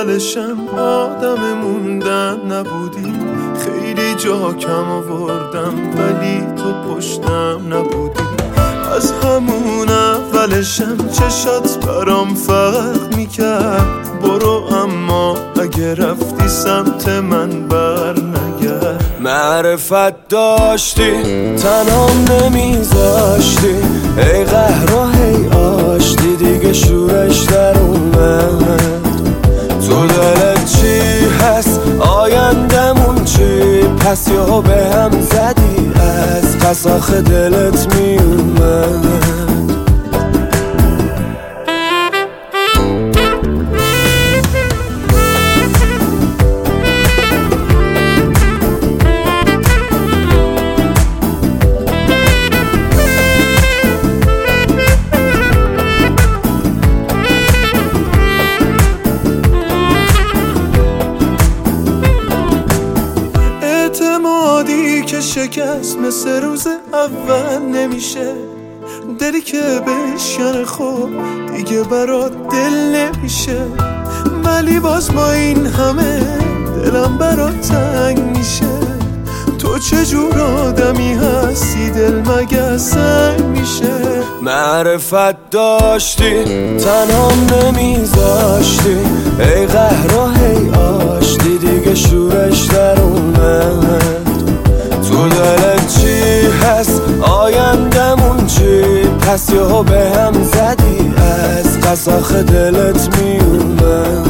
اولشم آدم موندن نبودی، خیلی جا کم آوردم ولی تو پشتم نبودی. از همون اولشم چشات برام فرق میکرد، برو اما اگه رفتی سمت من بر نگرد. معرفت داشتی تنام نمیذاشتی، ای قهر و هی آشتی دیگه شورش در اومد. تو دلت چی هست آیندمون چی، پس یا به هم زدی از قساخ دلت میومد. اعتمادی که شکست مثل روز اول نمیشه، دلی که بشکنه خب دیگه برات دل نمیشه. ولی باز با این همه دلم برات تنگ میشه. تو چجور آدمی هستی دل مگه سنگ میشه. معرفت داشتی تنام نمیذاشتی، ای قهر و هی آشتی دیگه شورش در اومد. تو دلت چی هست آیندمون چی، پس یا به هم زدی از قساخ دلت میومد.